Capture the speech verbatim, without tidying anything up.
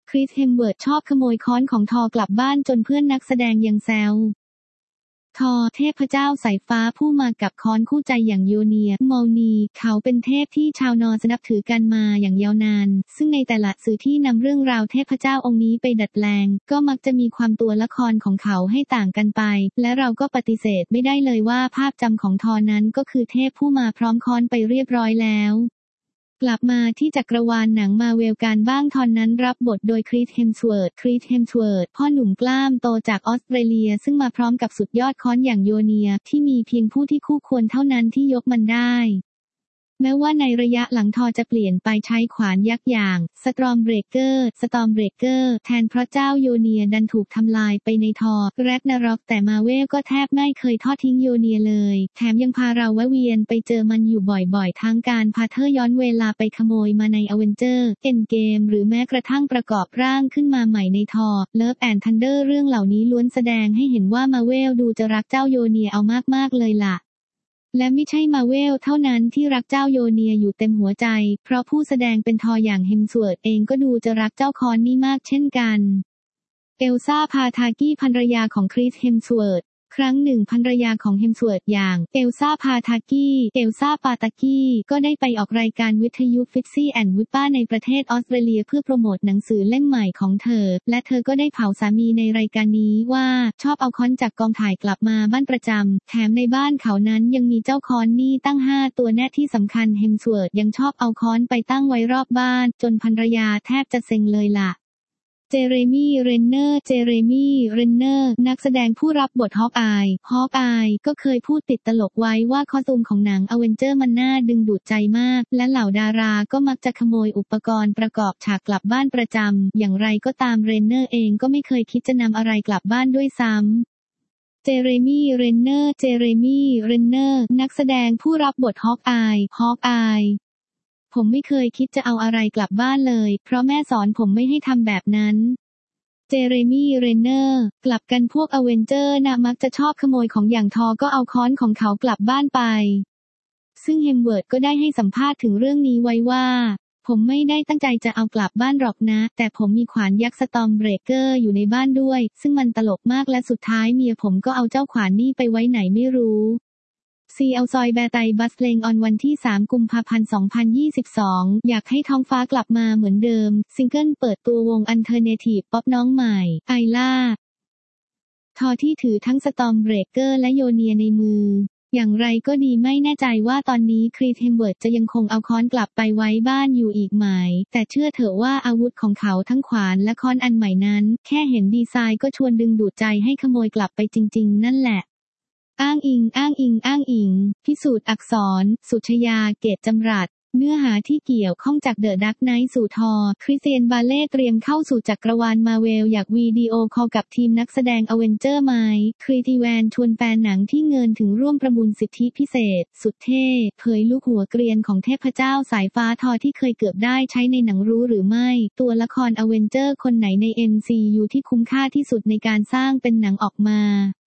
คริส เฮมเวิร์ธชอบขโมยค้อนของทอกลับบ้านจนเพื่อนนักแสดงยังแซวทอเทพเจ้าสายฟ้าผู้มากับค้อนคู่ใจอย่างโยเนียมอลนีเขาเป็นเทพที่ชาวนอร์นับถือกันมาอย่างยาวนานซึ่งในแต่ละสื่อที่นำเรื่องราวเทพเจ้าองค์นี้ไปดัดแปลงก็มักจะมีความตัวละครของเขาให้ต่างกันไปและเราก็ปฏิเสธไม่ได้เลยว่าภาพจำของทอนั้นก็คือเทพผู้มาพร้อมค้อนไปเรียบร้อยแล้วกลับมาที่จักรวาลหนังมาเวลกันบ้างทอนนั้นรับบทโดยคริส เฮมสเวิร์ธคริส เฮมสเวิร์ธพ่อหนุ่มกล้ามโตจากออสเตรเลียซึ่งมาพร้อมกับสุดยอดค้อนอย่างโยเนียที่มีเพียงผู้ที่คู่ควรเท่านั้นที่ยกมันได้แม้ว่าในระยะหลังทอจะเปลี่ยนไปใช้ขวานยักษ์อย่างสตรอมเบรกเกอร์สตอมเบรกเกอร์แทนเพราะเจ้าโยเนียดันถูกทำลายไปในทอแร็กนาร็อกแต่มาเวลก็แทบไม่เคยทอดทิ้งโยเนียเลยแถมยังพาเราแวะเวียนไปเจอมันอยู่บ่อยๆทั้งการพาเธอย้อนเวลาไปขโมยมาในอเวนเจอร์เอ็นเกมหรือแม้กระทั่งประกอบร่างขึ้นมาใหม่ในทอเลิฟแอนด์ทันเดอร์เรื่องเหล่านี้ล้วนแสดงให้เห็นว่ามาเวลดูจะรักเจ้าโยเนียเอามากๆเลยล่ะและไม่ใช่มาเวลเท่านั้นที่รักเจ้าโยเนียอยู่เต็มหัวใจเพราะผู้แสดงเป็นทออย่างเฮมสเวิร์ธเองก็ดูจะรักเจ้าคอนนี่มากเช่นกันเอลซ่าพาทากี้ภรรยาของคริส เฮมสเวิร์ธครั้งหนึ่งภรรยาของเฮมสเวิร์ธอย่างเอลซ่าพาทากี้เอลซ่าปาตากี้ก็ได้ไปออกรายการวิทยุฟิตซี่แอนด์วิปป้าในประเทศออสเตรเลียเพื่อโปรโมทหนังสือเล่มใหม่ของเธอและเธอก็ได้เผาสามีในรายการนี้ว่าชอบเอาค้อนจากกองถ่ายกลับมาบ้านประจำแถมในบ้านเขานั้นยังมีเจ้าค้อนนี่ตั้งห้าตัวแน่ที่สำคัญเฮมสเวิร์ธยังชอบเอาค้อนไปตั้งไว้รอบบ้านจนภรรยาแทบจะเซ็งเลยล่ะเจเรมี่ เรนเนอร์ เจเรมี่ เรนเนอร์ นักแสดงผู้รับบทฮอกอาย ฮอกอายก็เคยพูดติดตลกไว้ว่าคอสตูมของหนังอเวนเจอร์มันน่าดึงดูดใจมากและเหล่าดาราก็มักจะขโมยอุปกรณ์ประกอบฉากกลับบ้านประจำอย่างไรก็ตามเรนเนอร์เองก็ไม่เคยคิดจะนำอะไรกลับบ้านด้วยซ้ำเจเรมี่ เรนเนอร์ เจเรมี่ เรนเนอร์ นักแสดงผู้รับบทฮอกอาย ฮอกอายผมไม่เคยคิดจะเอาอะไรกลับบ้านเลยเพราะแม่สอนผมไม่ให้ทำแบบนั้นเจเรมี่ เรนเนอร์กลับกันพวกอเวนเจอร์นะมักจะชอบขโมยของอย่างทอก็เอาค้อนของเขากลับบ้านไปซึ่งเฮมเวิร์ธก็ได้ให้สัมภาษณ์ถึงเรื่องนี้ไว้ว่าผมไม่ได้ตั้งใจจะเอากลับบ้านหรอกนะแต่ผมมีขวานยักษ์สตอมเบรกเกอร์อยู่ในบ้านด้วยซึ่งมันตลกมากและสุดท้ายเมียผมก็เอาเจ้าขวานนี่ไปไว้ไหนไม่รู้ซีเอาซอยแบร์ไตบัสเลงออนวันที่สามกุมภาพันธ์สองพันยี่สิบสองอยากให้ท้องฟ้ากลับมาเหมือนเดิมซิงเกิลเปิดตัววงอันเทอร์เนทีฟป๊อปน้องใหม่ไอล่าทอที่ถือทั้งสตอมเบรกเกอร์และโยเนียในมืออย่างไรก็ดีไม่แน่ใจว่าตอนนี้คริส เฮมเวิร์ธจะยังคงเอาค้อนกลับไปไว้บ้านอยู่อีกไหมแต่เชื่อเถอะว่าอาวุธของเขาทั้งขวานและค้อนอันใหม่นั้นแค่เห็นดีไซน์ก็ชวนดึงดูดใจให้ขโมยกลับไปจริงๆนั่นแหละอ้างอิงอ้างอิงอ้างอิงพิสูจน์อักษรสุชยาเกตจำรัดเนื้อหาที่เกี่ยวข้องจากเดอะดักไนท์สู่ทอคริสเตียนบาเล่เตรียมเข้าสู่จักรวาลมาเวลอยากวิดีโอคอลกับทีมนักแสดงอเวนเจอร์ไหมครีทีแวนชวนแฟนหนังที่เงินถึงร่วมประมูลสิทธิพิเศษสุดเท่เผยลูกหัวเกรียนของเทพเจ้าสายฟ้าทอที่เคยเกือบได้ใช้ในหนังรู้หรือไม่ตัวละครอเวนเจอร์คนไหนใน เอ็ม ซี ยู ที่คุ้มค่าที่สุดในการสร้างเป็นหนังออกมา